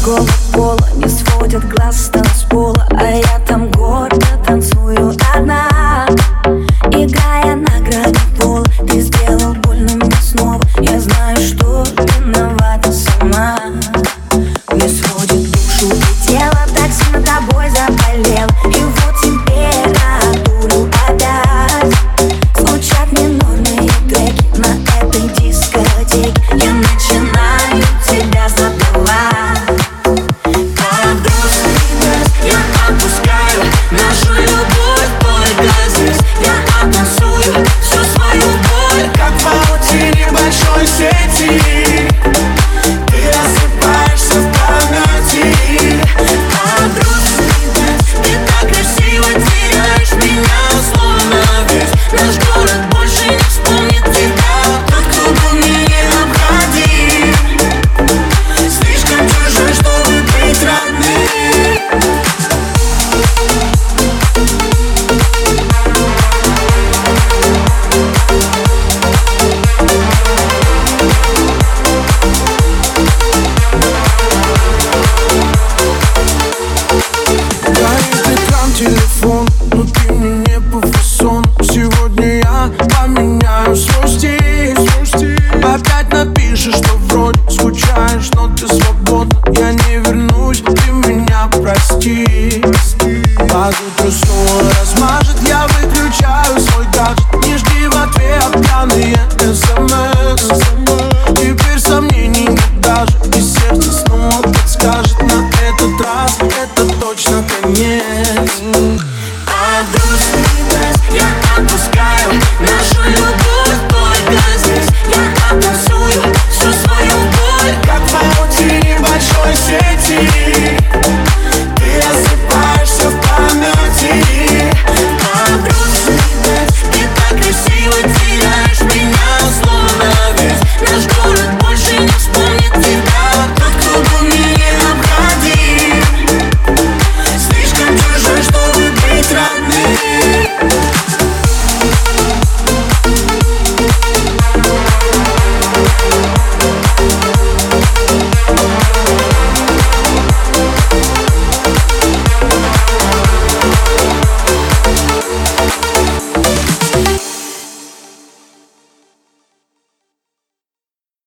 мужского пола не сводят глаз с танцпола, а я там гордо танцую одна, играя на грани пола. Ты сделал больно мне снова, я знаю, что виновата сама. Не сводит душу и тело, так сильно тобой заболел. И вот температуру опять звучат минорные треки на этой дискотеке. Я начинаю тебя забывать. Как грустный газ я отпускаю нашу любовь, только здесь я оттанцую всю свою боль. Как в паутине большой сети ты рассыпаешься в памяти. Как грустный газ, ты так красиво теряешь меня, словно весь наш город больше не вспомнит тебя. Тот, кто был мне необходим, слишком чужой, чтобы быть родным. Телефон, но ты мне не по фасону. Сегодня я поменяю свой стиль. Опять напишешь, что вроде скучаешь, но ты свободна. Я не вернусь, ты меня прости.